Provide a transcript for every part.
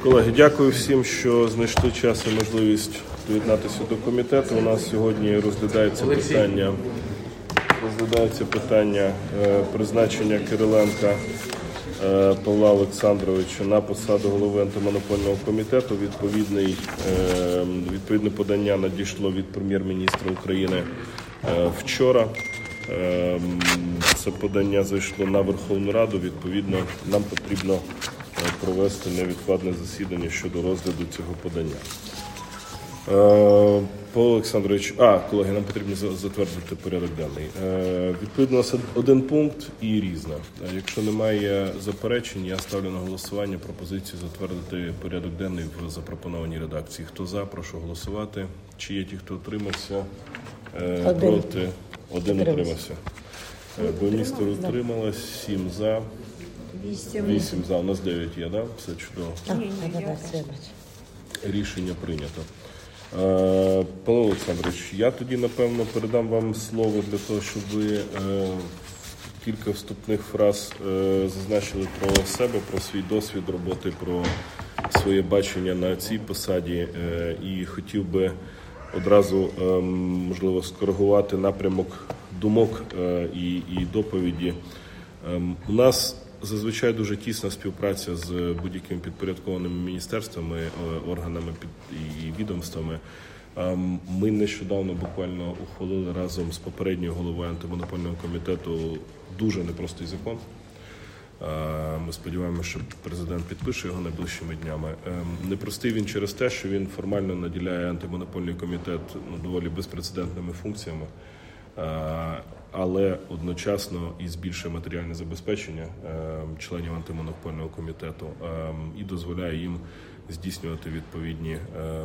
Колеги, дякую всім, що знайшли час і можливість доєднатися до комітету. У нас сьогодні розглядається питання призначення Кириленка Павла Олександровича на посаду голови антимонопольного комітету. Відповідне подання надійшло від прем'єр-міністра України вчора. Це подання зайшло на Верховну Раду. Відповідно, нам потрібно провести невідкладне засідання щодо розгляду цього подання. Павло Олександрович, колеги, нам потрібно затвердити порядок денний. Відповідно, у нас один пункт і різне. Якщо немає заперечень, я ставлю на голосування пропозицію затвердити порядок денний в запропонованій редакції. Хто за, прошу голосувати. Чи є ті, хто утримався? Проти? Один утримався. Міністр утрималась, 7 за. 8 за. У нас 9 є, так? Все чудово. Рішення прийнято. Павло Олександрович, я тоді, напевно, передам вам слово для того, щоб ви кілька вступних фраз зазначили про себе, про свій досвід роботи, про своє бачення на цій посаді. І хотів би одразу, можливо, скоригувати напрямок думок і доповіді. У нас зазвичай дуже тісна співпраця з будь-якими підпорядкованими міністерствами, органами і відомствами. Ми нещодавно буквально ухвалили разом з попередньою головою антимонопольного комітету дуже непростий закон. Ми сподіваємося, що президент підпише його найближчими днями. Непростий він через те, що він формально наділяє антимонопольний комітет доволі безпрецедентними функціями, але одночасно і збільшує матеріальне забезпечення членів антимонопольного комітету і дозволяє їм здійснювати відповідні,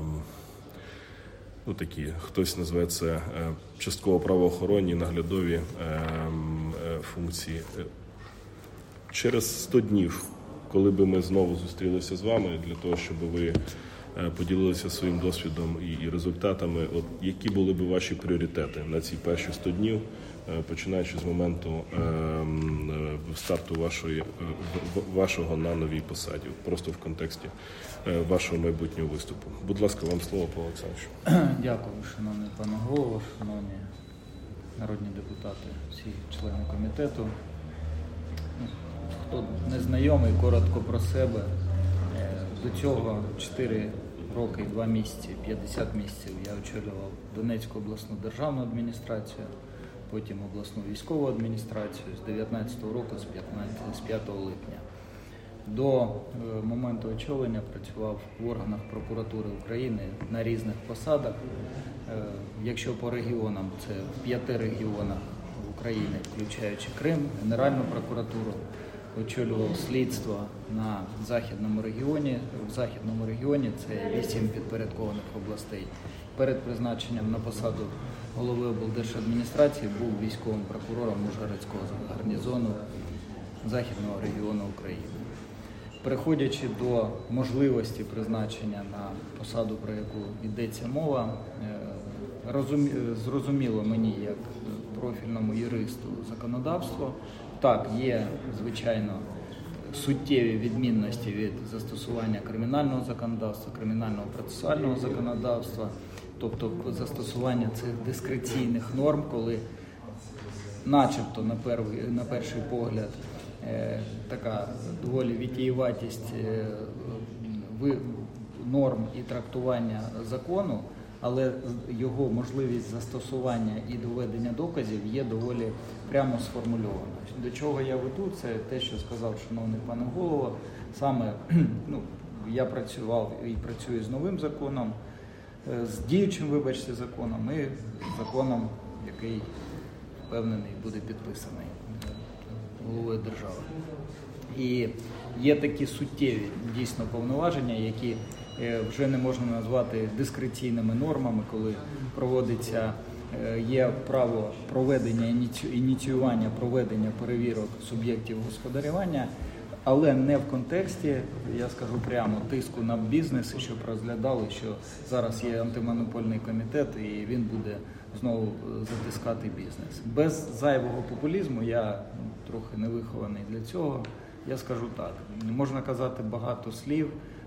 хтось називає це частково правоохоронні, наглядові функції. Через 100 днів, коли би ми знову зустрілися з вами, для того, щоб ви поділилися своїм досвідом і результатами, які були б ваші пріоритети на ці перші 100 днів, починаючи з моменту старту вашого на новій посаді, просто в контексті вашого майбутнього виступу. Будь ласка, вам слово, Павло Олександрович. Дякую, шановний пане голово, шановні народні депутати, всі члени комітету. Хто не знайомий, коротко про себе. До цього 4 роки і 2 місяці, 50 місяців я очолював Донецьку обласну державну адміністрацію, потім обласну військову адміністрацію з 2019 року, з 5 липня. До моменту очолення працював в органах прокуратури України на різних посадах. Якщо по регіонам, це в 5 регіонах України, включаючи Крим, Генеральну прокуратуру, очолював слідство на Західному регіоні. В Західному регіоні це 8 підпорядкованих областей. Перед призначенням на посаду голови облдержадміністрації був військовим прокурором Ужгородського гарнізону Західного регіону України. Переходячи до можливості призначення на посаду, про яку йдеться мова, зрозуміло мені, як профільному юристу, законодавство. Так, є, звичайно, суттєві відмінності від застосування кримінального законодавства, кримінального процесуального законодавства, тобто застосування цих дискреційних норм, коли начебто на перший погляд така доволі витієватість норм і трактування закону, але його можливість застосування і доведення доказів є доволі прямо сформульована. До чого я веду, це те, що сказав шановний пане голово. Саме я працював і працюю з новим законом, з діючим, законом і законом, який, впевнений, буде підписаний головою держави. І є такі суттєві, дійсно, повноваження, які вже не можна назвати дискреційними нормами, коли є право проведення, ініціювання проведення перевірок суб'єктів господарювання, але не в контексті, я скажу прямо, тиску на бізнес, щоб розглядали, що зараз є антимонопольний комітет і він буде знову затискати бізнес. Без зайвого популізму, я трохи не вихований для цього, я скажу так, можна казати багато слів,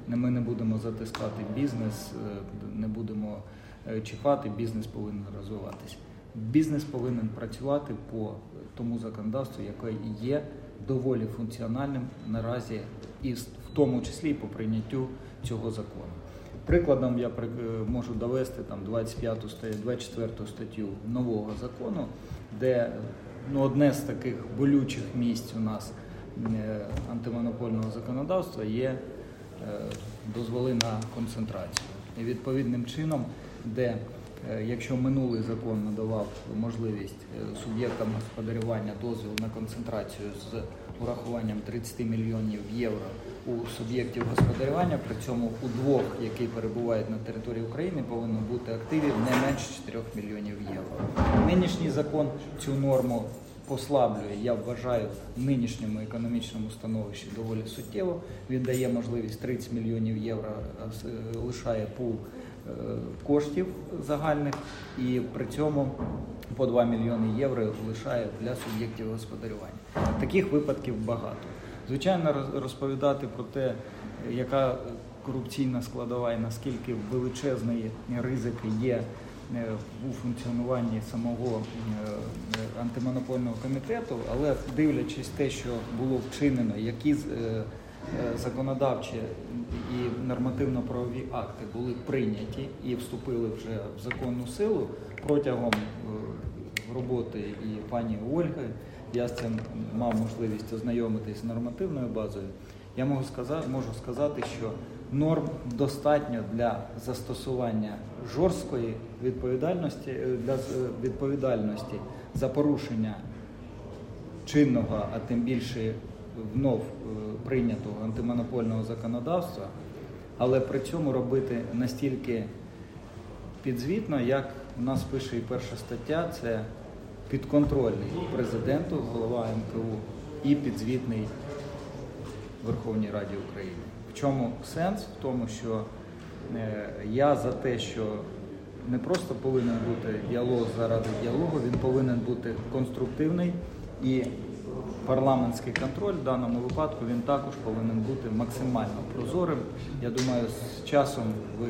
ми не будемо затискати бізнес, не будемо чіпати, бізнес повинен розвиватися. Бізнес повинен працювати по тому законодавству, яке є доволі функціональним наразі, і в тому числі і по прийняттю цього закону. Прикладом я можу довести 24 статтю нового закону, де одне з таких болючих місць у нас антимонопольного законодавства є дозволи на концентрацію. І відповідним чином, де якщо минулий закон надавав можливість суб'єктам господарювання дозвіл на концентрацію з урахуванням 30 мільйонів євро у суб'єктів господарювання, при цьому у двох, які перебувають на території України, повинно бути активів не менше 4 мільйонів євро. Нинішній закон цю норму послаблює, я вважаю, в нинішньому економічному становищі доволі суттєво. Він дає можливість 30 мільйонів євро, лишає пул коштів загальних, і при цьому по 2 мільйони євро лишає для суб'єктів господарювання. Таких випадків багато. Звичайно, розповідати про те, яка корупційна складова і наскільки величезні ризики є у функціонуванні самого антимонопольного комітету, але дивлячись те, що було вчинено, які законодавчі і нормативно-правові акти були прийняті і вступили вже в законну силу протягом роботи і пані Ольги, я з цим мав можливість ознайомитись з нормативною базою, я можу сказати, що норм достатньо для застосування жорсткої відповідальності за порушення чинного, а тим більше вновь прийнятого антимонопольного законодавства, але при цьому робити настільки підзвітно, як у нас пише і перша стаття, це підконтрольний президенту, голова НКУ, і підзвітний Верховній Раді України. В чому сенс? В тому, що я за те, що не просто повинен бути діалог заради діалогу, він повинен бути конструктивний, і парламентський контроль в даному випадку він також повинен бути максимально прозорим. Я думаю, з часом ви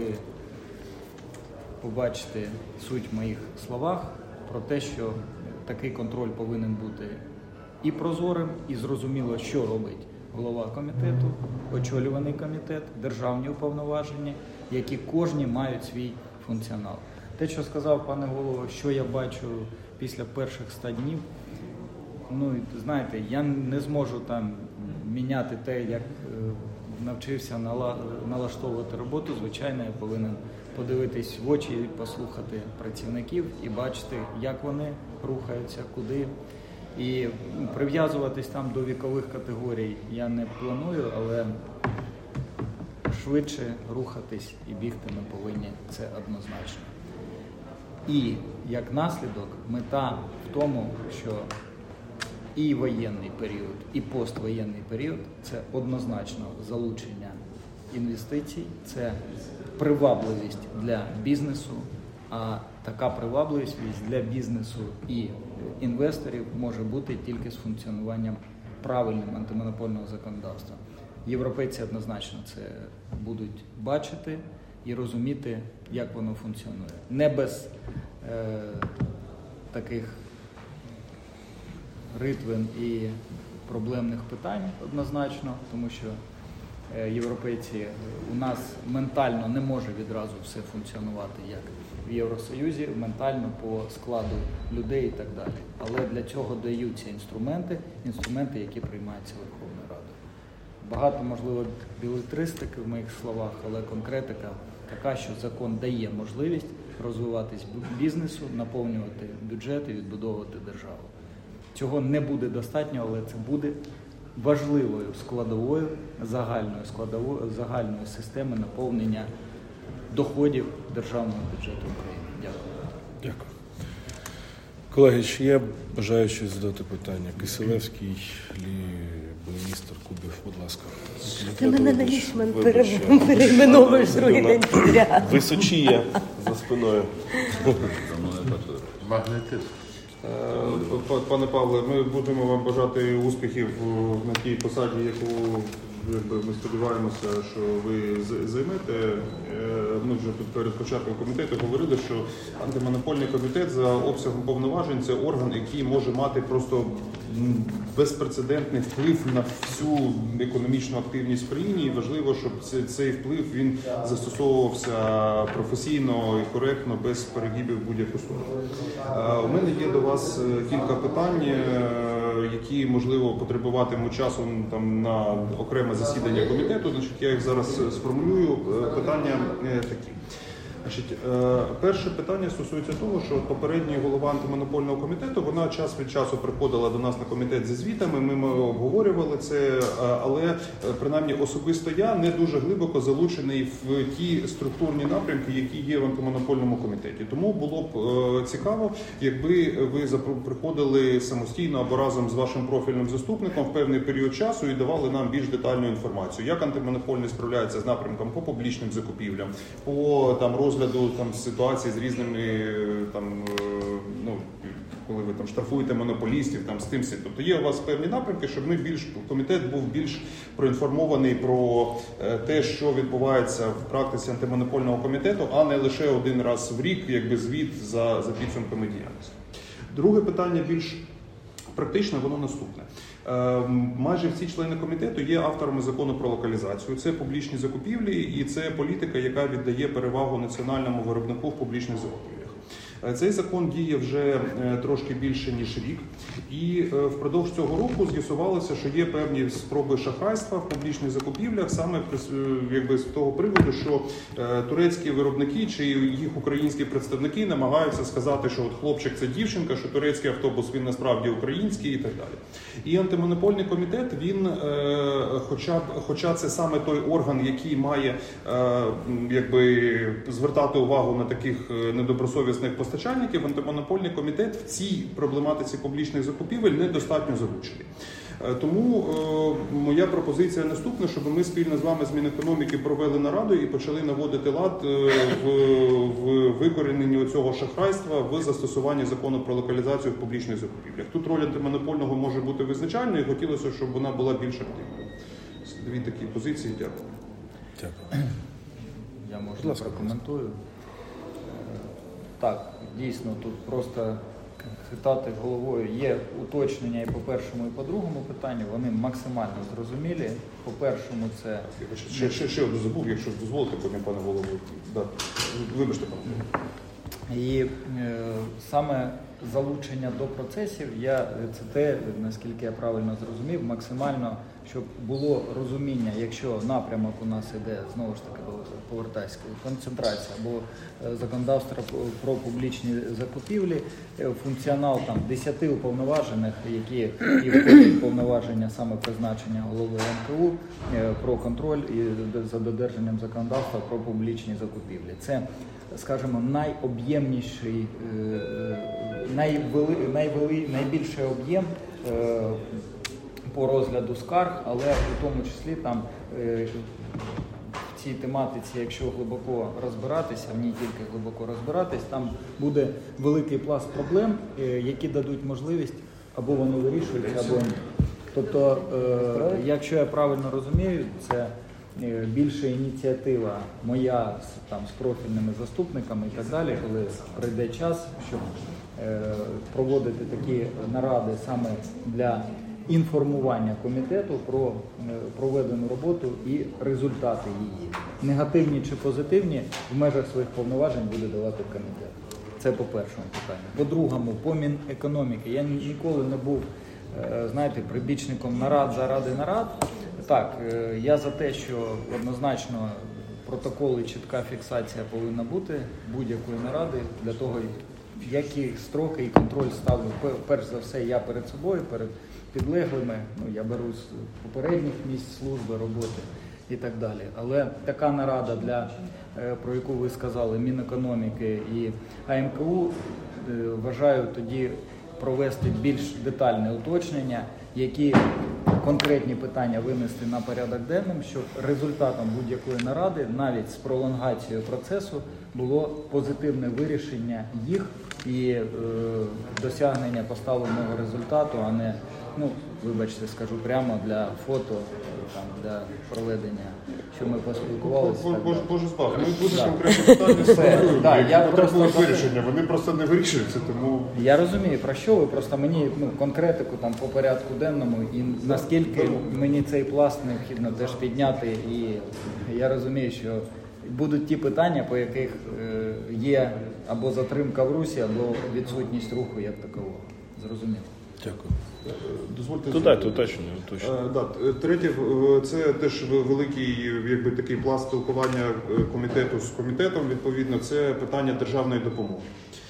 побачите суть в моїх словах про те, що такий контроль повинен бути і прозорим, і зрозуміло, що робить голова комітету, очолюваний комітет, державні уповноважені, які кожні мають свій функціонал. Те, що сказав пане голово, що я бачу після перших 100 днів, знаєте, я не зможу там міняти те, як навчився налаштовувати роботу. Звичайно, я повинен подивитись в очі, послухати працівників і бачити, як вони рухаються, куди. І прив'язуватись там до вікових категорій я не планую, але швидше рухатись і бігти ми повинні, це однозначно. І як наслідок мета в тому, що і воєнний період, і поствоєнний період – це однозначно залучення інвестицій, це привабливість для бізнесу, а така привабливість для бізнесу і інвесторів може бути тільки з функціонуванням правильним антимонопольного законодавства. Європейці однозначно це будуть бачити і розуміти, як воно функціонує. Не без таких ритвин і проблемних питань однозначно, тому що європейці у нас ментально не може відразу все функціонувати, як в Євросоюзі, ментально по складу людей і так далі. Але для цього даються інструменти, які приймаються Верховною Радою. Багато, можливо, білетристики в моїх словах, але конкретика така, що закон дає можливість розвиватись бізнесу, наповнювати бюджет і відбудовувати державу. Цього не буде достатньо, але це буде важливою складовою загальної системи наповнення доходів державного бюджету України. Дякую. Дякую. Колеги, чи є бажаючі задати питання? Киселевський, міністр Кубів, будь ласка. Ти мене на Лічман перейменовуєш другий день підряд. Височіє за спиною. Магнетизм. Пане Павле, ми будемо вам бажати успіхів на тій посаді, яку ми сподіваємося, що ви займете. Ми вже тут перед початком комітету говорили, що антимонопольний комітет за обсягом повноважень – це орган, який може мати просто безпрецедентний вплив на всю економічну активність в країні. І важливо, щоб цей вплив він застосовувався професійно і коректно, без перегибів будь-яку сторону. У мене є до вас кілька питань, які, можливо, потребуватимуть часу там на окреме засідання комітету. Значить, я їх зараз сформулюю. Питання такі. Значить, перше питання стосується того, що попередній голова антимонопольного комітету, вона час від часу приходила до нас на комітет зі звітами, ми обговорювали це, але принаймні особисто я не дуже глибоко залучений в ті структурні напрямки, які є в антимонопольному комітеті. Тому було б цікаво, якби ви приходили самостійно або разом з вашим профільним заступником в певний період часу і давали нам більш детальну інформацію, як антимонопольний справляється з напрямком по публічним закупівлям, по розгляду ситуації з різними коли ви штрафуєте монополістів, з тим всім. Тобто є у вас певні напрямки, щоб комітет був більш проінформований про те, що відбувається в практиці антимонопольного комітету, а не лише один раз в рік, звіт за підсумками діяльності. Друге питання більш практичне, воно наступне. Майже всі члени комітету є авторами закону про локалізацію. Це публічні закупівлі і це політика, яка віддає перевагу національному виробнику в публічних закупівлях. Цей закон діє вже трошки більше, ніж рік. І впродовж цього року з'ясувалося, що є певні спроби шахрайства в публічних закупівлях, саме з того приводу, що турецькі виробники чи їх українські представники намагаються сказати, що от хлопчик – це дівчинка, що турецький автобус він насправді український і так далі. І антимонопольний комітет, він, хоча це саме той орган, який має звертати увагу на таких недобросовісних постачальників, антимонопольний комітет в цій проблематиці публічних закупівель недостатньо залучений. Тому моя пропозиція наступна, щоб ми спільно з вами з Мінекономіки провели нараду і почали наводити лад в викоріненні цього шахрайства в застосуванні закону про локалізацію в публічних закупівлях. Тут роль антимонопольного може бути визначальною, і хотілося, щоб вона була більш активною. Дві такі позиції. Дякую. Дякую. Я можу прокоментую. Так, дійсно, тут просто хитати головою. Є уточнення і по першому, і по другому питанню. Вони максимально зрозумілі. По першому це... Ще одну забув, якщо дозволите, потім, пане голову. Да. Вибачте, пане. І саме залучення до процесів, це те, наскільки я правильно зрозумів, максимально, щоб було розуміння, якщо напрямок у нас іде, знову ж таки, повертайся, концентрація або законодавство про публічні закупівлі, функціонал 10 уповноважених, які і входять в повноваження саме призначення голови НКУ про контроль і за додержанням законодавства про публічні закупівлі. Це, скажімо, найоб'ємніший, найбільший об'єм по розгляду скарг, але у тому числі в цій тематиці, якщо глибоко розбиратися, в ній тільки глибоко розбиратись, там буде великий пласт проблем, які дадуть можливість або вони вирішуються, або ні. Тобто, якщо я правильно розумію, це більше ініціатива моя з профільними заступниками і так далі, коли прийде час, щоб проводити такі наради саме для інформування комітету про проведену роботу і результати її. Негативні чи позитивні в межах своїх повноважень буде давати комітет. Це по першому питанню. По-другому, по Мінекономіки. Я ніколи не був, прибічником нарад заради нарад. Так, я за те, що однозначно протоколи, чітка фіксація повинна бути будь-якої наради для того, які строки і контроль ставлю. Перш за все, я перед собою, перед підлеглими, я беру з попередніх місць служби, роботи і так далі. Але така нарада, про яку ви сказали, Мінекономіки і АМКУ, вважаю тоді провести більш детальне уточнення, які конкретні питання винести на порядок денним, щоб результатом будь-якої наради, навіть з пролонгацією процесу, було позитивне вирішення їх і досягнення поставленого результату, а не вибачте, скажу прямо, для фото, там, для проведення, що ми поспілкувалися. Боже збав, ми дуже конкретні питання ставили, які потребують вирішення, вони просто не вирішуються, тому... Я розумію, про що ви, просто мені конкретику там по порядку денному, і наскільки мені цей пласт необхідно теж підняти, і я розумію, що будуть ті питання, по яких є або затримка в русі, або відсутність руху як такового. Зрозуміло. Дякую. Дозвольте Додайте уточнення. Третє, це теж великий такий пласт спілкування комітету з комітетом, відповідно, це питання державної допомоги.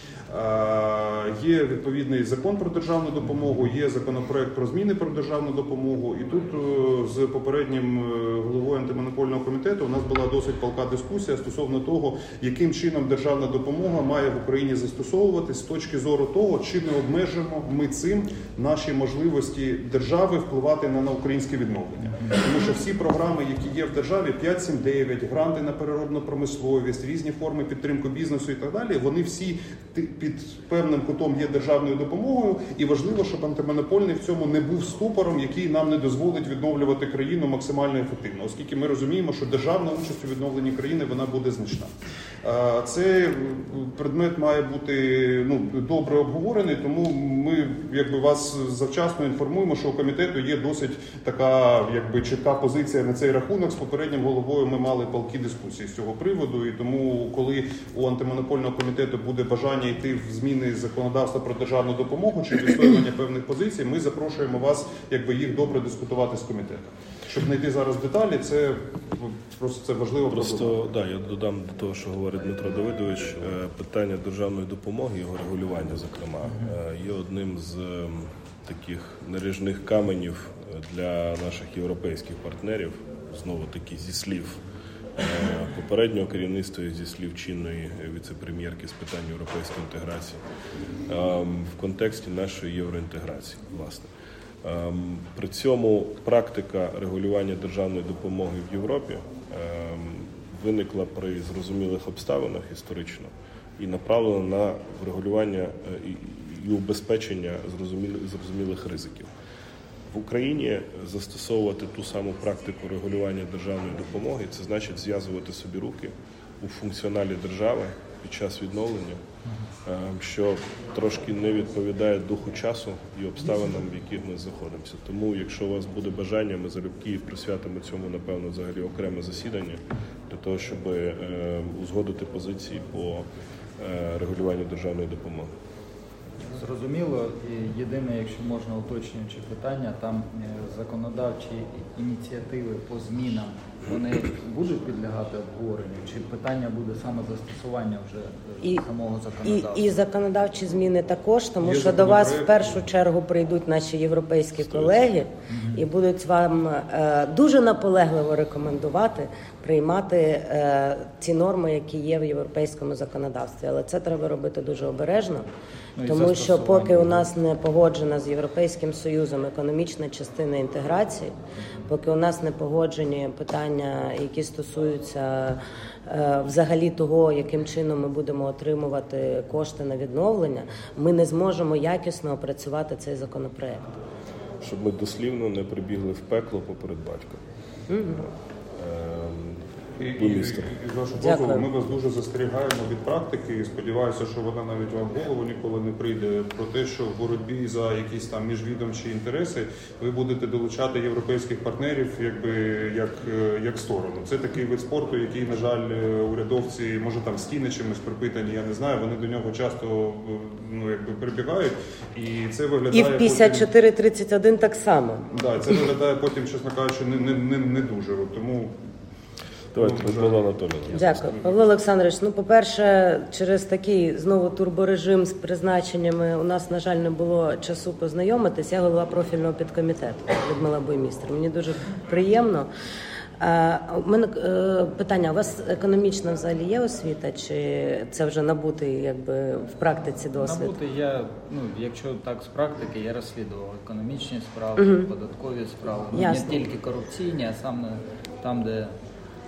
Є відповідний закон про державну допомогу, є законопроект про зміни про державну допомогу. І тут з попереднім головою антимонопольного комітету у нас була досить палка дискусія стосовно того, яким чином державна допомога має в Україні застосовуватись з точки зору того, чи не обмежимо ми цим наші можливості держави впливати на українське відновлення. Тому що всі програми, які є в державі, 5-7-9, гранти на переробну промисловість, різні форми підтримки бізнесу і так далі, вони всі під певним кутом є державною допомогою, і важливо, щоб антимонопольний в цьому не був ступором, який нам не дозволить відновлювати країну максимально ефективно, оскільки ми розуміємо, що державна участь у відновленні країни, вона буде значна. Цей предмет має бути добре обговорений, тому ми вас завчасно інформуємо, що у комітету є досить така чітка позиція на цей рахунок. З попереднім головою ми мали палкі дискусії з цього приводу, і тому, коли у антимонопольного комітету буде бажання йти в зміни законодавства про державну допомогу чи відстоювання певних позицій, ми запрошуємо вас їх добре дискутувати з комітетом. Щоб не йти зараз в деталі, це важливо. Я додам до того, що говорить Дмитро Давидович, питання державної допомоги, його регулювання, зокрема, є одним з таких наріжних каменів для наших європейських партнерів, знову таки зі слів попереднього керівництва і зі слів чинної віце-прем'єрки з питань європейської інтеграції в контексті нашої євроінтеграції, власне. При цьому практика регулювання державної допомоги в Європі виникла при зрозумілих обставинах історично і направлена на врегулювання і убезпечення зрозумілих ризиків. В Україні застосовувати ту саму практику регулювання державної допомоги – це значить зв'язувати собі руки у функціоналі держави під час відновлення, що трошки не відповідає духу часу і обставинам, в яких ми знаходимося. Тому, якщо у вас буде бажання, ми залюбки присвятимо цьому, напевно, взагалі окреме засідання для того, щоб узгодити позиції по регулюванню державної допомоги. Зрозуміло. І єдине, якщо можна уточнюючи питання, там законодавчі ініціативи по змінам, вони будуть підлягати обговоренню? Чи питання буде саме застосування вже самого законодавства? І законодавчі зміни також, тому що до вас в першу чергу прийдуть наші європейські колеги і будуть вам дуже наполегливо рекомендувати приймати ті норми, які є в європейському законодавстві. Але це треба робити дуже обережно, тому що поки у нас не погоджена з Європейським Союзом економічна частина інтеграції, поки у нас не погоджені питання, які стосуються взагалі того, яким чином ми будемо отримувати кошти на відновлення, ми не зможемо якісно опрацювати цей законопроект. Щоб ми дослівно не прибігли в пекло поперед батька. І з вашого дозволу, ми вас дуже застерігаємо від практики і сподіваюся, що вона навіть вам в голову ніколи не прийде, про те, що в боротьбі за якісь там міжвідомчі інтереси ви будете долучати європейських партнерів як сторону. Це такий вид спорту, який, на жаль, урядовці, може там стіни чимось припитані, я не знаю, вони до нього часто прибігають, і це виглядає... І в 54-31 так само. Так, це виглядає потім, чесно кажучи, не дуже, тому... Давайте, Людмила Анатоліївна. Дякую. Павло Олександрович, по-перше, через такий знову турборежим з призначеннями у нас, на жаль, не було часу познайомитись. Я голова профільного підкомітету Людмила Буймістер. Мені дуже приємно. У мене питання, у вас економічна взагалі є освіта, чи це вже набутий в практиці досвід? Набутий я, якщо так з практики, я розслідував економічні справи, податкові справи. Не тільки корупційні, а саме там, де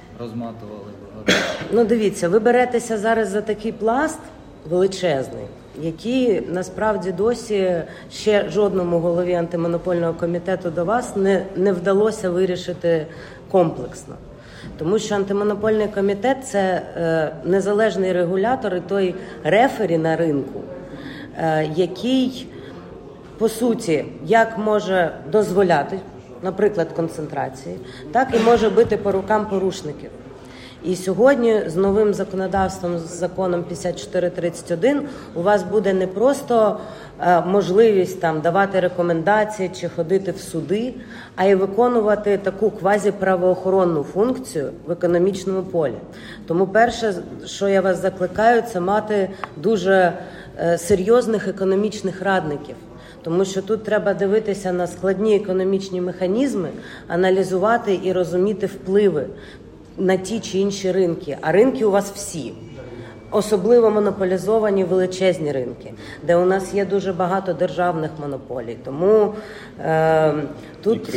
розматували багато. Дивіться, ви беретеся зараз за такий пласт величезний, які насправді досі ще жодному голові антимонопольного комітету до вас не вдалося вирішити комплексно. Тому що антимонопольний комітет – це незалежний регулятор і той рефері на ринку, який, по суті, як може дозволяти, наприклад, концентрації, так і може бити по рукам порушників. І сьогодні з новим законодавством, з законом 5431, у вас буде не просто можливість там давати рекомендації чи ходити в суди, а й виконувати таку квазіправоохоронну функцію в економічному полі. Тому перше, що я вас закликаю, це мати дуже серйозних економічних радників. Тому що тут треба дивитися на складні економічні механізми, аналізувати і розуміти впливи на ті чи інші ринки. А ринки у вас всі. Особливо монополізовані величезні ринки, де у нас є дуже багато державних монополій. Тому тут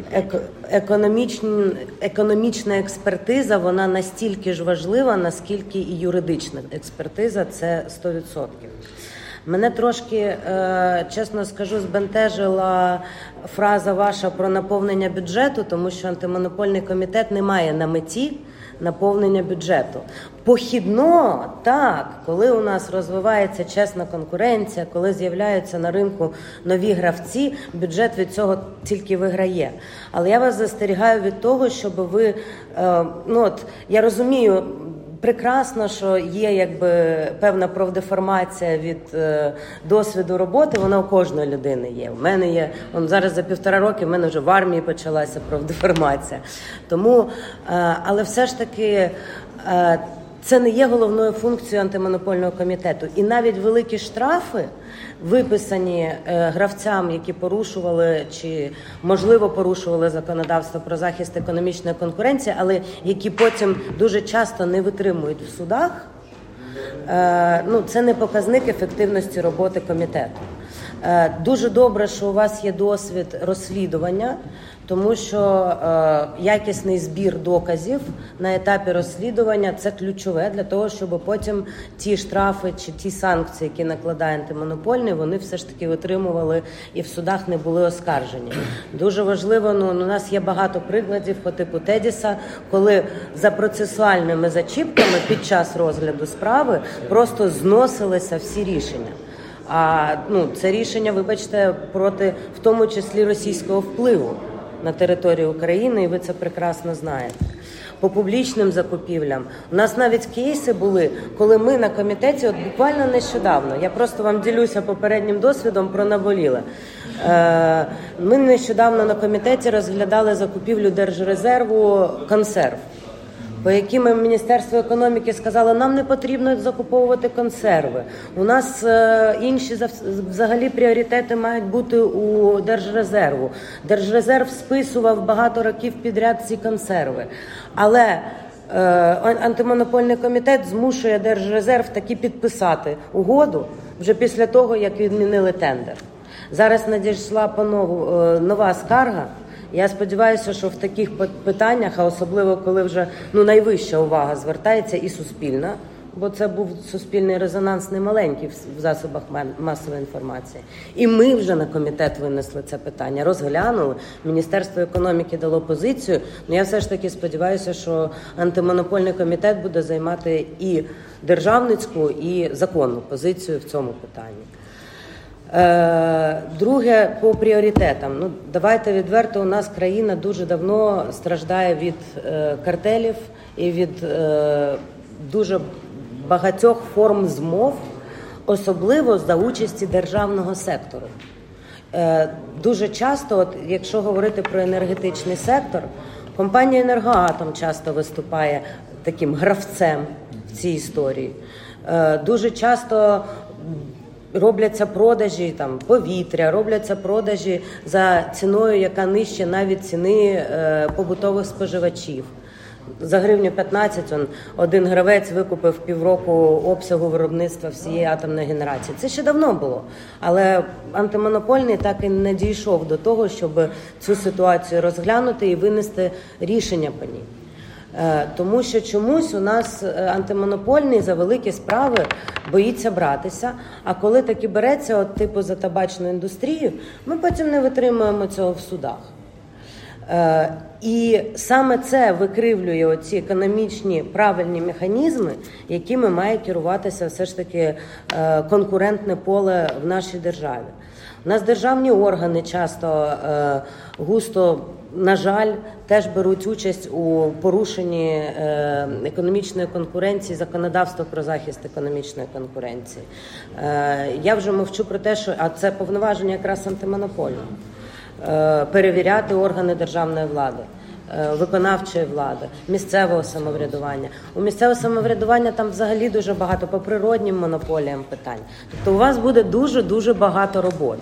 економічна експертиза, вона настільки ж важлива, наскільки і юридична експертиза – це 100%. Мене трошки, чесно скажу, збентежила фраза ваша про наповнення бюджету, тому що антимонопольний комітет не має на меті наповнення бюджету. Похідно, так, коли у нас розвивається чесна конкуренція, коли з'являються на ринку нові гравці, бюджет від цього тільки виграє. Але я вас застерігаю від того, щоб ви, я розумію, прекрасно, що є якби певна профдеформація від досвіду роботи, вона у кожної людини є. У мене є, зараз за 1,5 роки в мене вже в армії почалася профдеформація. Тому, але все ж таки це не є головною функцією антимонопольного комітету. І навіть великі штрафи, виписані гравцям, які порушували чи, можливо, порушували законодавство про захист економічної конкуренції, але які потім дуже часто не витримують в судах, це не показник ефективності роботи комітету. Дуже добре, що у вас є досвід розслідування, тому що якісний збір доказів на етапі розслідування – це ключове для того, щоб потім ті штрафи чи ті санкції, які накладає антимонопольний, вони все ж таки витримували і в судах не були оскаржені. Дуже важливо, у нас є багато прикладів по типу Тедіса, коли за процесуальними зачіпками під час розгляду справи просто зносилися всі рішення. А це рішення, вибачте, проти, в тому числі, російського впливу на територію України, і ви це прекрасно знаєте. По публічним закупівлям. У нас навіть кейси були, коли ми на комітеті, буквально нещодавно, я просто вам ділюся попереднім досвідом про наболіле. Ми нещодавно на комітеті розглядали закупівлю Держрезерву консерв, по яким Міністерство економіки сказало, нам не потрібно закуповувати консерви. У нас інші взагалі пріоритети мають бути у Держрезерву. Держрезерв списував багато років підряд ці консерви. Але антимонопольний комітет змушує Держрезерв таки підписати угоду вже після того, як відмінили тендер. Зараз надійшла нова скарга. Я сподіваюся, що в таких питаннях, а особливо коли вже найвища увага звертається і суспільна, бо це був суспільний резонанс немаленький в засобах масової інформації. І ми вже на комітет винесли це питання, розглянули, Міністерство економіки дало позицію, я все ж таки сподіваюся, що антимонопольний комітет буде займати і державницьку, і законну позицію в цьому питанні. Друге, по пріоритетам. Давайте відверто, у нас країна дуже давно страждає від картелів і від дуже багатьох форм змов, особливо за участі державного сектору. Дуже часто, якщо говорити про енергетичний сектор, компанія «Енергоатом» часто виступає таким гравцем в цій історії. Дуже часто робляться продажі повітря, робляться продажі за ціною, яка нижче навіть ціни побутових споживачів. За 1,15 гривень один гравець викупив півроку обсягу виробництва всієї атомної генерації. Це ще давно було, але антимонопольний так і не дійшов до того, щоб цю ситуацію розглянути і винести рішення по ній. Тому що чомусь у нас антимонопольний за великі справи боїться братися, а коли таки береться, от типу за табачну індустрію, ми потім не витримуємо цього в судах. І саме це викривлює оці економічні правильні механізми, якими має керуватися все ж таки конкурентне поле в нашій державі. У нас державні органи часто густо, на жаль, теж беруть участь у порушенні економічної конкуренції, законодавства про захист економічної конкуренції. Я вже мовчу про те, що це повноваження якраз антимонопольного. Перевіряти органи державної влади, виконавчої влади, місцевого самоврядування. У місцевого самоврядування там взагалі дуже багато по природнім монополіям питань. Тобто у вас буде дуже-дуже багато роботи.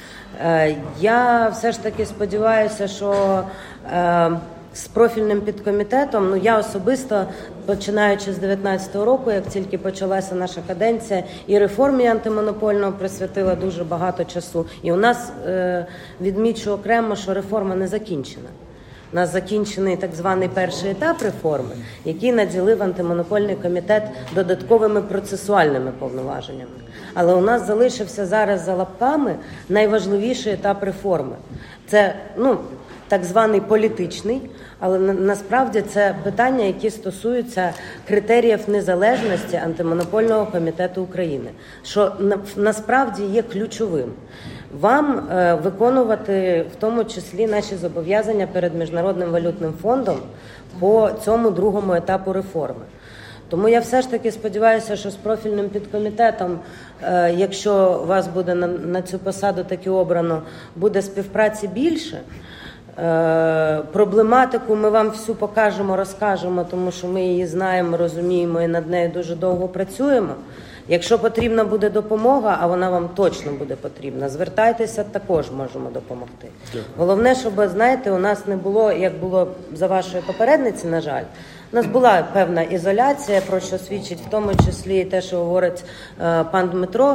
Я все ж таки сподіваюся, що з профільним підкомітетом, я особисто, починаючи з 2019 року, як тільки почалася наша каденція, і реформі антимонопольного присвятила дуже багато часу. І у нас, відмічу окремо, що реформа не закінчена. У нас закінчений так званий перший етап реформи, який наділив антимонопольний комітет додатковими процесуальними повноваженнями. Але у нас залишився зараз за лапками найважливіший етап реформи. Це, так званий політичний, але насправді це питання, які стосуються критеріїв незалежності антимонопольного комітету України, що насправді є ключовим. Вам виконувати в тому числі наші зобов'язання перед Міжнародним валютним фондом по цьому другому етапу реформи. Тому я все ж таки сподіваюся, що з профільним підкомітетом, якщо вас буде на цю посаду таки обрано, буде співпраці більше. Проблематику ми вам всю покажемо, розкажемо, тому що ми її знаємо, розуміємо і над нею дуже довго працюємо. Якщо потрібна буде допомога, а вона вам точно буде потрібна, звертайтеся, також можемо допомогти. Головне, щоб, знаєте, у нас не було, як було за вашої попередниці, на жаль, у нас була певна ізоляція, про що свідчить в тому числі і те, що говорить пан Дмитро,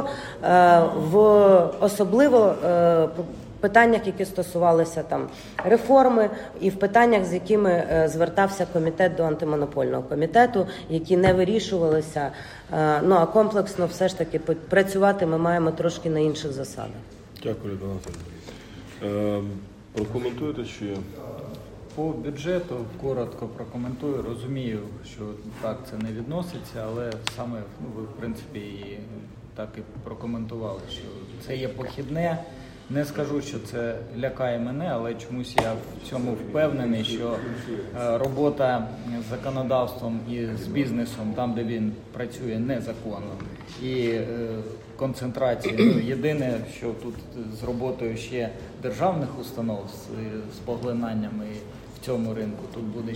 особливо питаннях, які стосувалися реформи, і в питаннях, з якими звертався комітет до антимонопольного комітету, які не вирішувалися, а комплексно все ж таки працювати ми маємо трошки на інших засадах. Дякую, Людмила Анатоліївна. Прокоментуєте чи? По бюджету коротко прокоментую. Розумію, що так це не відноситься, але саме ви, в принципі, і так і прокоментували, що це є похідне. Не скажу, що це лякає мене, але чомусь я в цьому впевнений, що робота з законодавством і з бізнесом, там, де він працює незаконно, і концентрація. Єдине, що тут з роботою ще державних установ, з поглинаннями в цьому ринку, тут буде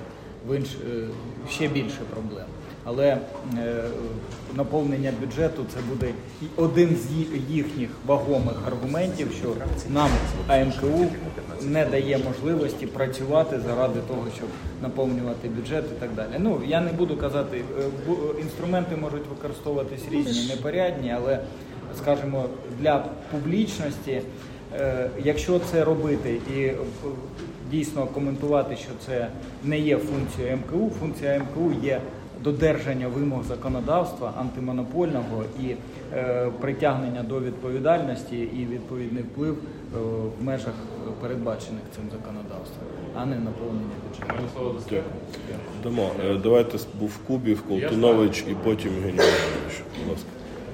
ще більше проблем. Але наповнення бюджету – це буде один з їхніх вагомих аргументів, що нам АМКУ не дає можливості працювати заради того, щоб наповнювати бюджет і так далі. Я не буду казати, інструменти можуть використовуватись різні, непорядні, але, скажімо, для публічності, якщо це робити і дійсно коментувати, що це не є функцією АМКУ, функція АМКУ є додержання вимог законодавства антимонопольного і притягнення до відповідальності і відповідний вплив в межах передбачених цим законодавством, а не наповнення бюджету. Дамо. Давайте був Кубів, Колтунович і потім Євгеній Володимирович. Будь ласка.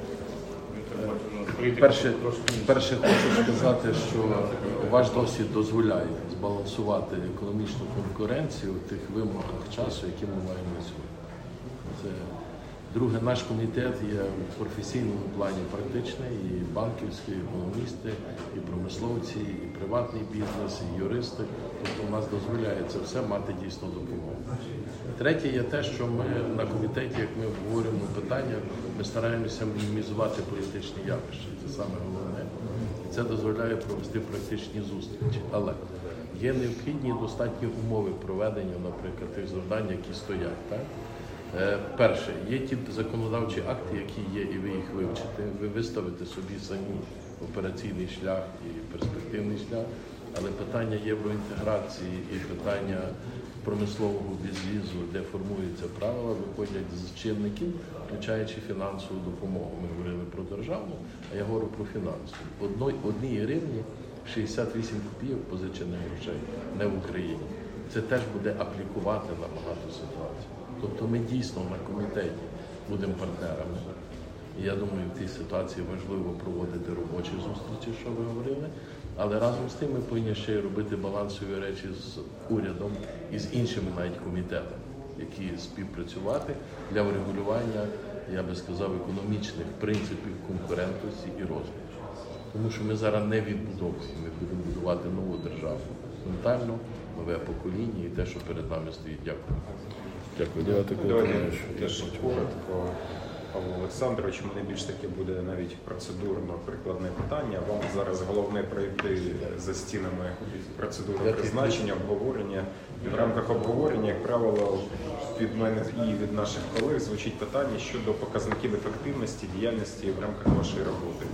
Перше хочу сказати, що ваш досвід дозволяє збалансувати економічну конкуренцію в тих вимогах часу, які ми маємо на сьогодні. Це друге, наш комітет є в професійному плані практичний, і банківські, і економісти, і промисловці, і приватний бізнес, і юристи. Тобто у нас дозволяє це все мати дійсно допомогу. Третє є те, що ми на комітеті, як ми обговорюємо питання, ми стараємося мінімізувати політичні явища. Це саме головне. І це дозволяє провести практичні зустрічі. Але є необхідні достатні умови проведення, наприклад, тих завдань, які стоять. Так? Перше, є ті законодавчі акти, які є, і ви їх вивчите. Ви виставите собі самі операційний шлях і перспективний шлях, але питання євроінтеграції і питання промислового безвізу, де формуються правила, виходять з чинників, включаючи фінансову допомогу. Ми говорили про державну, а я говорю про фінансову. Одній гривні 68 копійок позичених грошей не в Україні. Це теж буде аплікувати на багато ситуацій. Тобто ми дійсно на комітеті будемо партнерами. І я думаю, в тій ситуації важливо проводити робочі зустрічі, що ви говорили. Але разом з тим ми повинні ще й робити балансові речі з урядом і з іншими навіть комітетами, які співпрацювати для врегулювання, я би сказав, економічних принципів конкурентності і розвитку. Тому що ми зараз не відбудовуємо, ми будемо будувати нову державу. Ментально, нове покоління і те, що перед нами стоїть. Дякую. Дякую. Давайте теж коротко, Павло Олександрович, у мене більш таке буде навіть процедурно прикладне питання. Вам зараз головне пройти за стінами процедури призначення, обговорення. І в рамках обговорення, як правило, від мене і від наших колег звучить питання щодо показників ефективності діяльності в рамках вашої роботи.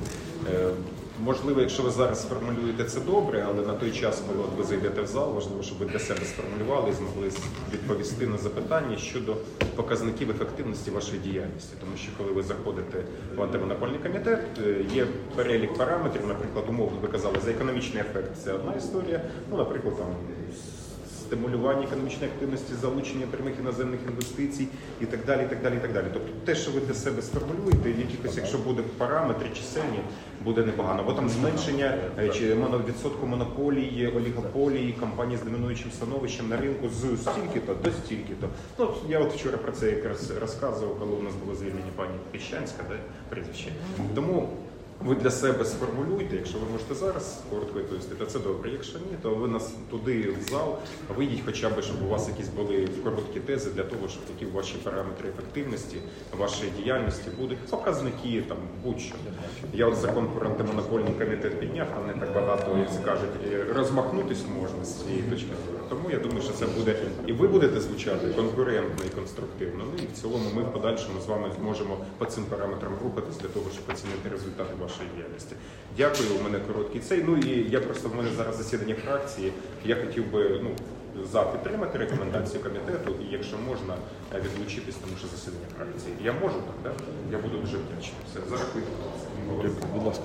Можливо, якщо ви зараз сформулюєте це добре, але на той час, коли ви зайдете в зал, важливо, щоб ви для себе сформулювали і змогли відповісти на запитання щодо показників ефективності вашої діяльності. Тому що коли ви заходите в антимонопольний комітет, є перелік параметрів, наприклад, умовно ви казали, за економічний ефект це одна історія, ну, наприклад, там стимулювання економічної активності, залучення прямих іноземних інвестицій і так далі, і так далі, і так далі. Тобто те, що ви для себе сформулюєте, якихось, якщо буде параметри чисельні, буде непогано. Бо там зменшення чи відсотку монополії, олігополії, компанії з домінуючим становищем на ринку з стільки-то до стільки-то. Ну, я от вчора про це якраз розказував, коли у нас було звільнення пані Піщанська, да, прізвище. Тому ви для себе сформулюйте, якщо ви можете зараз коротко відповісти, то це добре. Якщо ні, то ви нас туди в зал вийдіть хоча б, щоб у вас якісь були короткі тези для того, щоб такі ваші параметри ефективності, вашої діяльності будуть, показники, там будь-що. Я от закон про антимонопольний комітет підняв, там не так багато, як це кажуть, розмахнутися можна з цієї точки зору. Тому я думаю, що це буде, і ви будете звучати конкурентно і конструктивно. Ну і в цілому ми в подальшому з вами зможемо по цим параметрам рухатись для того, щоб оцінити результати вашої діяльності. Дякую, у мене короткий цей. Ну і я просто, в мене зараз засідання фракції, я хотів би, підтримати рекомендацію комітету і, якщо можна, відлучитись, тому що засідання фракції. Я можу так, так? Я буду дуже вдячний. Все, зарахуйте. Будь ласка.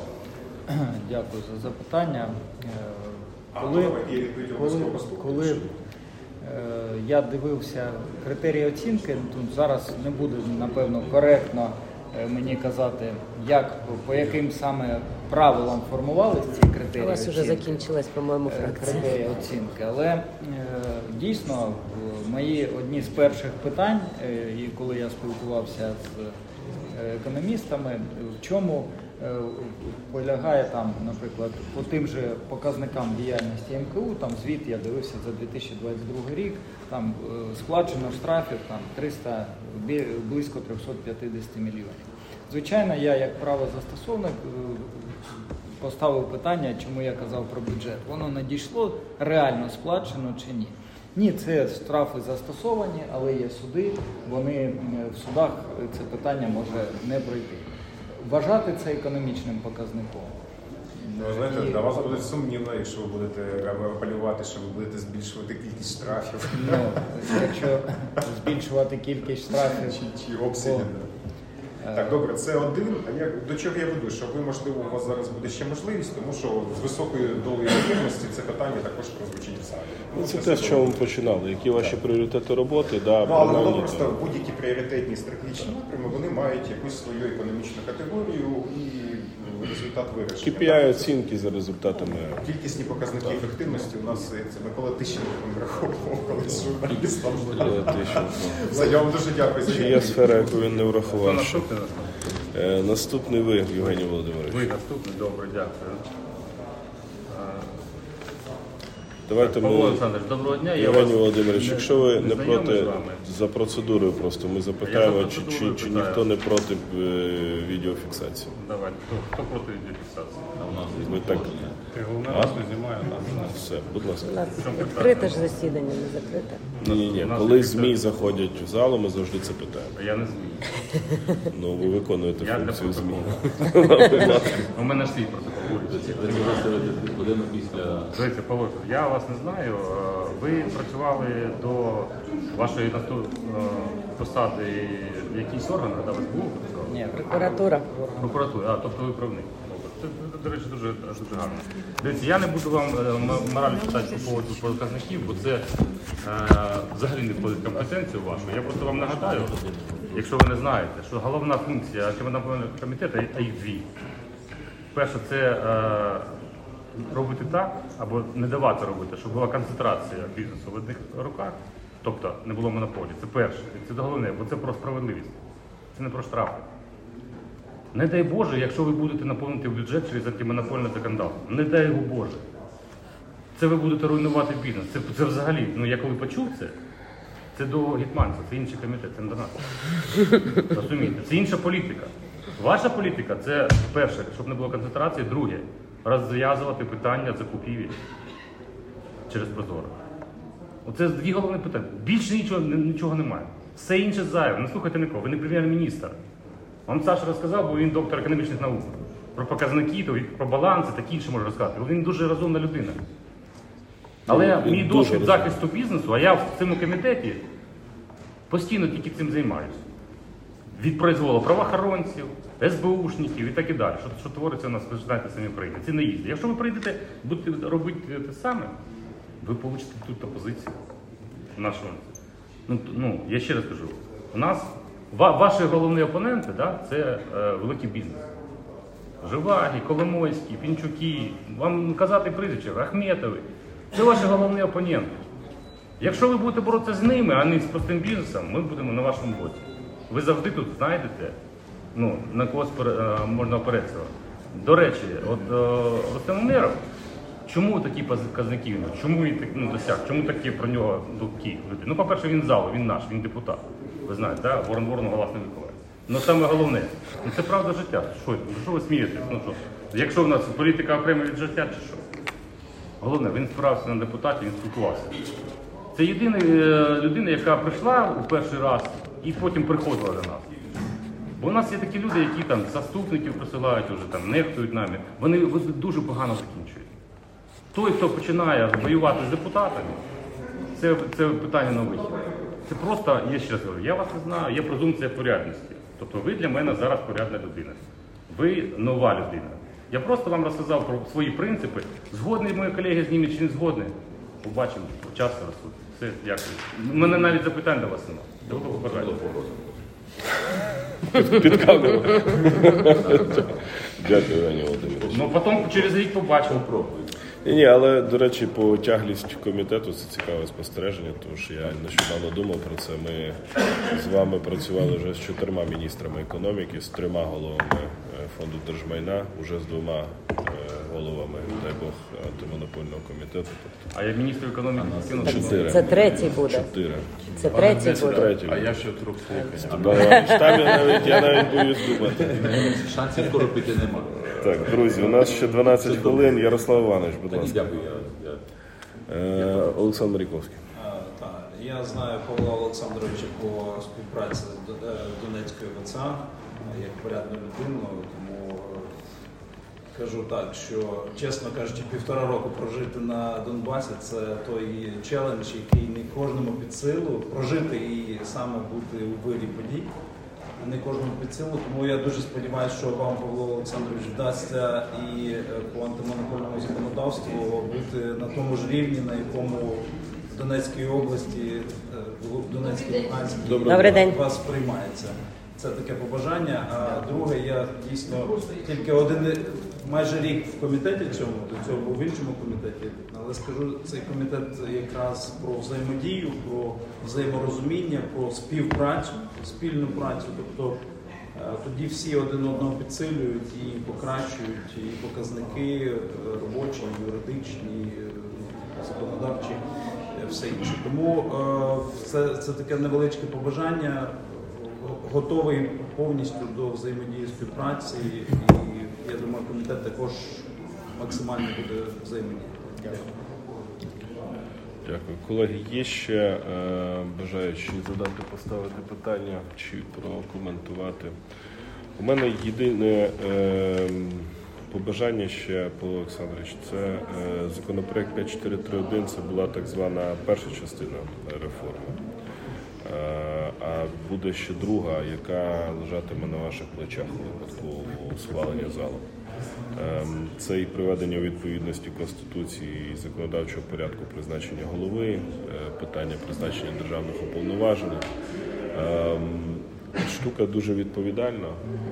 Дякую за запитання. Коли я дивився критерії оцінки, тут зараз не буде, напевно, коректно мені казати, по яким саме правилам формувалися ці критерії. У вас вже закінчилась, по-моєму, фракція. Критерії оцінки. Але дійсно, мої одні з перших питань, і коли я спілкувався з економістами, в чому полягає там, наприклад, по тим же показникам діяльності МКУ, там звіт я дивився за 2022 рік, там сплачено штрафів там близько 350 мільйонів. Звичайно, я як правозастосовник поставив питання, чому я казав про бюджет. Воно надійшло, реально сплачено чи ні. Ні, це штрафи застосовані, але є суди, вони в судах це питання може не пройти. Вважати це економічним показником. Знаєте, для вас буде сумнівно, якщо ви будете апелювати, що ви будете збільшувати кількість штрафів. Якщо збільшувати кількість штрафів чи обсяги. Так, добре, це один. А до чого я веду? Що ви, можливо, у вас зараз буде ще можливість, тому що з високою долею ймовірності це питання також прозвучить в залі. Це те, з чого ми починали. Які ваші пріоритети роботи? Але воно просто будь-які пріоритетні стратегічні напрями, вони мають якусь свою економічну категорію і результат вирішення. KPI оцінки за результатами. Кількісні показники ефективності у нас це Микола Тищенко враховував, коли журналістам. Я вам дуже дякую. Чи є сфера, яку він не врахував? Наступний ви, Євгеній Володимирович. Ви наступний, добре, дякую. Давайте Павло Олександрович, доброго дня. Євгеній Володимирович, якщо ви не проти, з вами. за процедурою просто, ми запитаємо, Я за процедурою чи питаю. ніхто не проти відеофіксації. Давайте. Хто проти відеофіксації? Ви так, Головне вас не знімає. все, будь ласка. У нас відкрите ж засідання, не закрите. Ні. Коли ЗМІ заходять в залу, ми завжди це питаємо. Я не змію. Ну, ви виконуєте Я для функцію ЗМІ. протоколу. У мене свій протокол. годину після. Дивіться, Павло, я вас не знаю. ви працювали до вашої посади в якийсь орган, коли ви були? Ні, Прокуратура. Прокуратура, тобто ви правник. Це, до речі, дуже гарно. Дивіться, я не буду вам морально читати по поводу показників, бо це взагалі не входить в компетенцію вашу. Я просто вам нагадаю, якщо ви не знаєте, що головна функція антимонопольного комітету, а їх дві. Перше, це робити так, або не давати робити, щоб була концентрація бізнесу в одних руках, тобто не було монополії. Це перше. Це головне, бо це про справедливість. Це не про штрафи. Не дай Боже, якщо ви будете наповнити бюджет через антимонопольне законодавство. Не дай його Боже. Це ви будете руйнувати бізнес. Це взагалі, я коли почув це до гетьманця, це інший комітет, це не до нас. Розумієте? Це інша політика. Ваша політика – це перше, щоб не було концентрації, друге – розв'язувати питання закупівель через Прозоро. Оце дві головні питання. Більше нічого немає. Все інше зайве. Не слухайте нікого, ви не прем'єр-міністр. Вам Саша розказав, бо він доктор економічних наук. Про показники, про баланси, такі інше може розказати. Він дуже розумна людина. Але мій досвід захисту бізнесу, а я в цьому комітеті постійно тільки цим займаюся. Від произволу правоохоронців, СБУшників і так і далі. Що твориться у нас, ви ж знаєте, самі в країні. Це не їздить. Якщо ви прийдете, будете робити те саме, ви получите тут опозицію. Я ще раз кажу, у нас ваші головні опоненти, це великий бізнес. Живагі, Коломойські, Пінчуки, вам казати прізвище, Ахметови. Це ваші головні опоненти. Якщо ви будете боротися з ними, а не з простим бізнесом, ми будемо на вашому боці. Ви завжди тут знайдете, на когось можна опереться. До речі, Рустем Умєров, чому такі показники, чому він досяг, чому такі про нього думки? По-перше, він зал, він наш, він депутат. Ви знаєте, Ворон Ворону голос не виконує. Саме головне, це правда життя. Що ви смієтесь? Якщо в нас політика окрема від життя, чи що? Головне, він справився на депутаті, він спілкувався. Це єдина людина, яка прийшла у перший раз і потім приходила до нас. Бо у нас є такі люди, які там заступників присилають уже, нехтують нами. Вони дуже погано закінчують. Той, хто починає воювати з депутатами, це питання на вихід. Це просто, я ще раз говорю, я вас не знаю, є презумпція порядності. Тобто ви для мене зараз порядна людина. Ви нова людина. Я просто вам розказав про свої принципи. Згодні мої колеги з ними чи не згодні? Побачимо, час розсудить. Все, дякую. У мене навіть запитань до вас немає. Доброго побажання. Під камеру. Дякую, Івані Володимирович. Потім через рік побачимо. Ні, але, до речі, по тяглість комітету це цікаве спостереження, тому що я нещодавно думав про це. Ми з вами працювали вже з 4 міністрами економіки, з 3 головами фонду держмайна, вже з 2 головами, дай Бог, антимонопольного комітету. А я міністр економіки скинув. 4. Це третій буде. 4. Це третій буде. А я ще трохи. Там я навіть боюсь думати. Шансів скоро піти немає. Так, друзі, у нас ще 12 хвилин. Ярослав Іванович, будь ласка. Дякую. Олександр Ріковський. Я знаю Павла Олександровича по співпраці з Донецькою ВЦА як порядну людину, тому кажу так, що, чесно кажучи, 1,5 року прожити на Донбасі – це той челендж, який не кожному під силу, прожити і саме бути у вирі подій. Не кожному під силу, тому я дуже сподіваюся, що вам, Павло Олександрович, вдасться і по антимонопольному законодавству бути на тому ж рівні, на якому в Донецькій області, в Донецькій Луганській вас приймається. Це таке побажання. А друге, я дійсно тільки майже рік в комітеті цьому, до цього був в іншому комітеті, але скажу, цей комітет якраз про взаємодію, про взаєморозуміння, про співпрацю, спільну працю, тобто тоді всі один одного підсилюють і покращують і показники робочі, юридичні, законодавчі, все інше. Тому це таке невеличке побажання. Готовий повністю до взаємодії співпраці, і я думаю, комітет також максимально буде взаємодіяти. Дякую. Дякую. Колеги, є ще бажаючі поставити питання чи прокоментувати? У мене єдине побажання ще, Павло Олександрович, це законопроект 5431, це була так звана перша частина реформи. А буде ще друга, яка лежатиме на ваших плечах у випадку схвалення залу. Це і приведення у відповідності Конституції і законодавчого порядку призначення голови, питання призначення державних уповноважених. Штука дуже відповідальна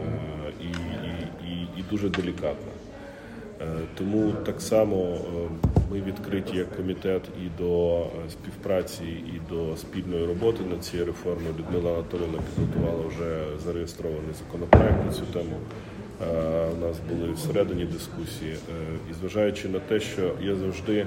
і дуже делікатна. Тому так само ми відкриті як комітет і до співпраці, і до спільної роботи над цією реформою. Людмила Анатоліївна підготувала вже зареєстрований законопроект на цю тему. У нас були всередині дискусії. І зважаючи на те, що є завжди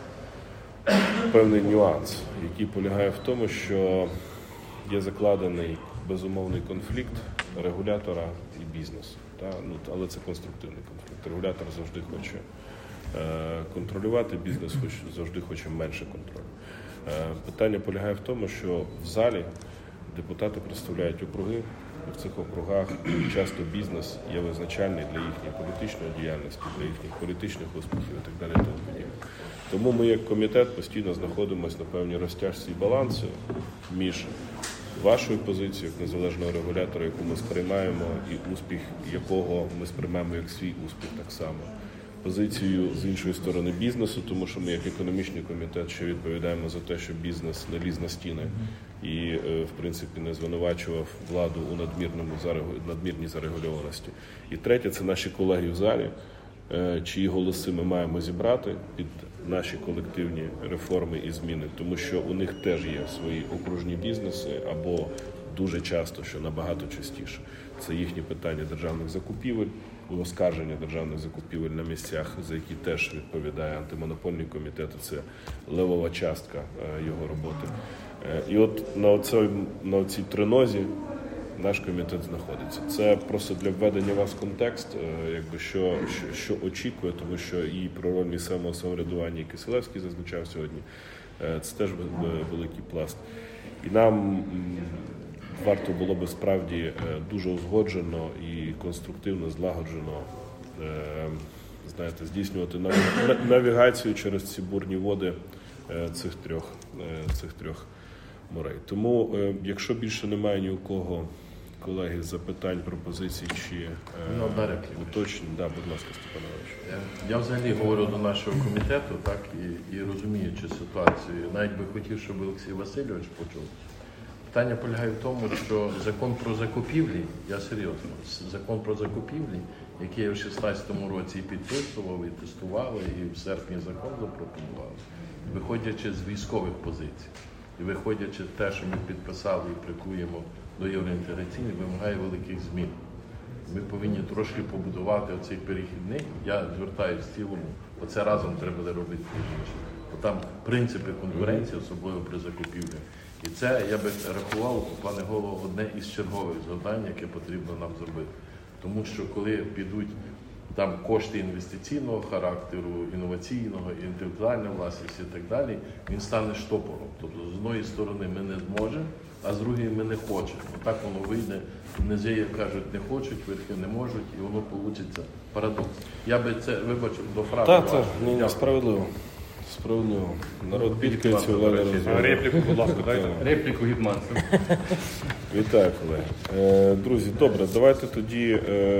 певний нюанс, який полягає в тому, що є закладений безумовний конфлікт регулятора і бізнесу. Але це конструктивний конфлікт. Регулятор завжди хоче контролювати, бізнес завжди хоче менше контролю. Питання полягає в тому, що в залі депутати представляють округи, і в цих округах часто бізнес є визначальний для їхньої політичної діяльності, для їхніх політичних успіхів і так далі. Тому ми як комітет постійно знаходимося на певній розтяжці і балансі між вашою позицією як незалежного регулятора, яку ми сприймаємо, і успіх якого ми сприймаємо як свій успіх так само. Позицію з іншої сторони бізнесу, тому що ми як економічний комітет ще відповідаємо за те, що бізнес не ліз на стіни і, в принципі, не звинувачував владу у надмірній зарегульованості. І третє – це наші колеги в залі, чиї голоси ми маємо зібрати під наші колективні реформи і зміни, тому що у них теж є свої окружні бізнеси або дуже часто, що набагато частіше, це їхні питання державних закупівель, оскарження державних закупівель на місцях, за які теж відповідає антимонопольний комітет, це левова частка його роботи. І от на цій тринозі наш комітет знаходиться. Це просто для введення вас в контекст, що очікує, тому що і про роль місцевого самоврядування, і Кисилевський зазначав сьогодні, це теж великий пласт. І нам варто було би справді дуже узгоджено і конструктивно, злагоджено здійснювати навігацію через ці бурні води цих трьох морей. Тому, якщо більше немає ні у кого, колеги, запитань, пропозицій чи уточнень, будь ласка, Степанович. Я взагалі говорю до нашого комітету, так, і розуміючи ситуацію, навіть би хотів, щоб Олексій Васильович почув. Питання полягає в тому, що закон про закупівлі, я серйозно, закон про закупівлі, який я в 2016 році підписував, і тестували, і в серпні закон запропонували, виходячи з військових позицій, і виходячи те, що ми підписали і прикуємо до євроінтеграційних, вимагає великих змін. Ми повинні трошки побудувати оцей перехідний, я звертаюся в цілому, оце разом треба буде робити пізніше. Бо там принципи конкуренції, особливо при закупівлі. І це, я би рахував, пане голово, одне із чергових завдань, яке потрібно нам зробити. Тому що коли підуть там кошти інвестиційного характеру, інноваційного, інтелектуальної власності і так далі, він стане штопором. Тобто, з однієї сторони ми не зможемо, а з другої ми не хочемо. Отак воно вийде, низи, як кажуть, не хочуть, верхи не можуть, і воно вийде парадокс. Я би це, вибачив, до фрази. Так, справедливо. Справедливо. Народ бідкається, влада розвиває. Репліку, будь ласка, дайте. Репліку Гетманцев. Вітаю, колеги. Друзі, добре, давайте тоді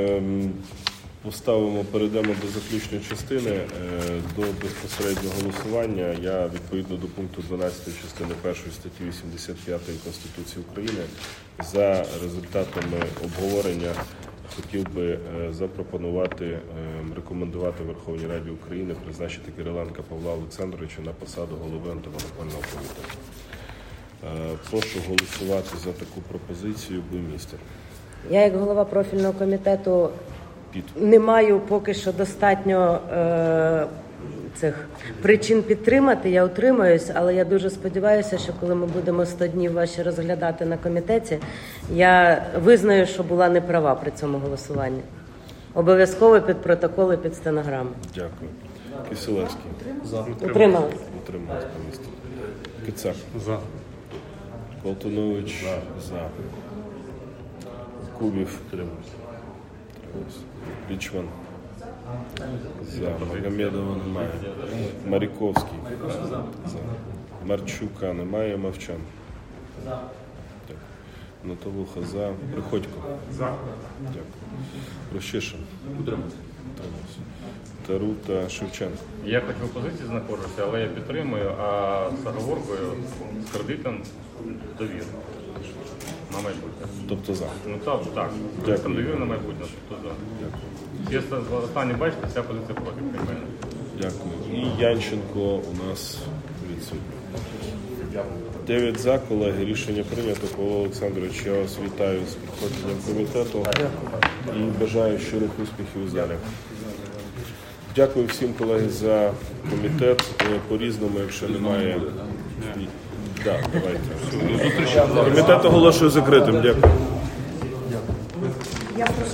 перейдемо до заключної частини, до безпосереднього голосування. Я, відповідно до пункту 12 частини 1 статті 85 Конституції України, за результатами обговорення хотів би запропонувати, рекомендувати Верховній Раді України призначити Кириленка Павла Олександровича на посаду голови антимонопольного комітету. Прошу голосувати за таку пропозицію. Буймістер. Я, як голова профільного комітету, не маю поки що достатньо цих причин підтримати, я утримаюсь, але я дуже сподіваюся, що коли ми будемо 100 днів ваші розглядати на комітеті, я визнаю, що була неправа при цьому голосуванні. Обов'язково під протокол і під стенограму. Дякую. Кисилевський. За. Утрималась. Утрималась по місту. Кицак. За. Колтунович. За. Кубів. Утримався. Річман. За. Магомедова немає. Маріковський. За. Марчука немає. Мовчан. Так. Наталуха за. Приходько. За. Дякую. Рощишин. Тарута, Шевченко. Я хоч в опозиції знаходжуся, але я підтримую, а з оговоркою, з кредитом довір на майбутнє. Тобто за. Ну так. Там довір на майбутнє, тобто за. Дякую. Є останні, бачите, вся позиція проти приймає. Дякую. І Янченко у нас відсутній. 9 за, колеги. Рішення прийнято. Павло Олександрович, я вас вітаю з проходженням комітету і бажаю щирих успіхів у залі. Дякую всім, колеги, за комітет. По-різному, якщо немає... Так, давайте. Комітет оголошую закритим. Дякую.